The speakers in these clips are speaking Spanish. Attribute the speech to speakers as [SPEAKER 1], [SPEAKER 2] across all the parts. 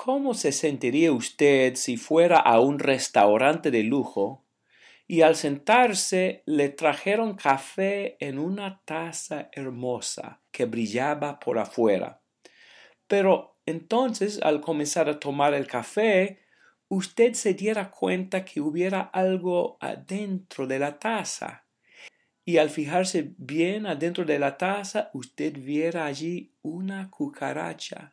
[SPEAKER 1] ¿Cómo se sentiría usted si fuera a un restaurante de lujo y al sentarse le trajeron café en una taza hermosa que brillaba por afuera? Pero entonces, al comenzar a tomar el café, usted se diera cuenta que hubiera algo adentro de la taza. Y al fijarse bien adentro de la taza, usted viera allí una cucaracha.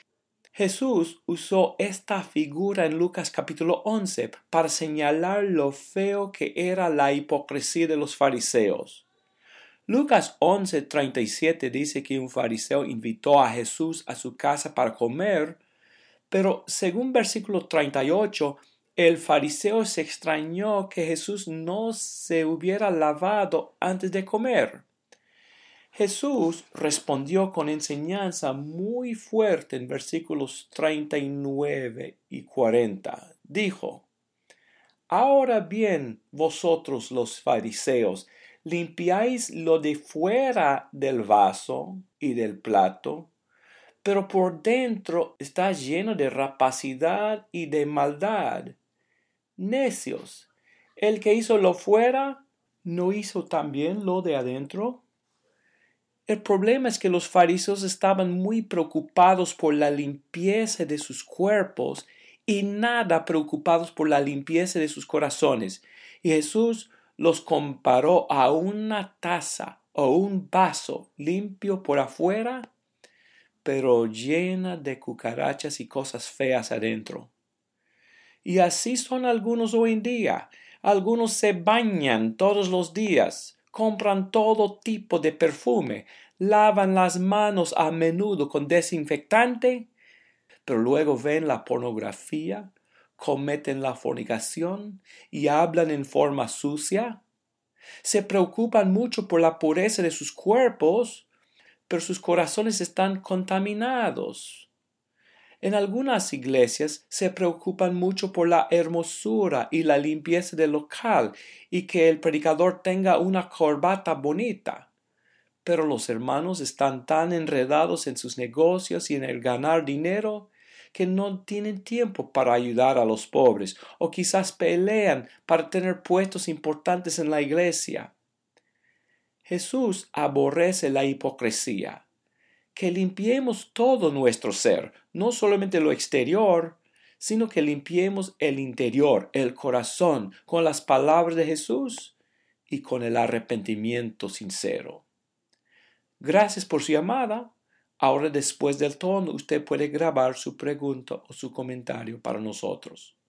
[SPEAKER 1] Jesús usó esta figura en Lucas capítulo 11 para señalar lo feo que era la hipocresía de los fariseos. Lucas 11:37 dice que un fariseo invitó a Jesús a su casa para comer, pero según versículo 38, el fariseo se extrañó que Jesús no se hubiera lavado antes de comer. Jesús respondió con enseñanza muy fuerte en versículos 39 y 40. Dijo: Ahora bien, vosotros los fariseos, limpiáis lo de fuera del vaso y del plato, pero por dentro está lleno de rapacidad y de maldad. Necios, el que hizo lo fuera, ¿no hizo también lo de adentro? El problema es que los fariseos estaban muy preocupados por la limpieza de sus cuerpos y nada preocupados por la limpieza de sus corazones. Y Jesús los comparó a una taza o un vaso limpio por afuera, pero llena de cucarachas y cosas feas adentro. Y así son algunos hoy en día. Algunos se bañan todos los días, compran todo tipo de perfume, lavan las manos a menudo con desinfectante, pero luego ven la pornografía, cometen la fornicación y hablan en forma sucia. Se preocupan mucho por la pureza de sus cuerpos, pero sus corazones están contaminados. En algunas iglesias se preocupan mucho por la hermosura y la limpieza del local y que el predicador tenga una corbata bonita. Pero los hermanos están tan enredados en sus negocios y en el ganar dinero que no tienen tiempo para ayudar a los pobres, o quizás pelean para tener puestos importantes en la iglesia. Jesús aborrece la hipocresía. Que limpiemos todo nuestro ser, no solamente lo exterior, sino que limpiemos el interior, el corazón, con las palabras de Jesús y con el arrepentimiento sincero. Gracias por su llamada. Ahora, después del tono, usted puede grabar su pregunta o su comentario para nosotros.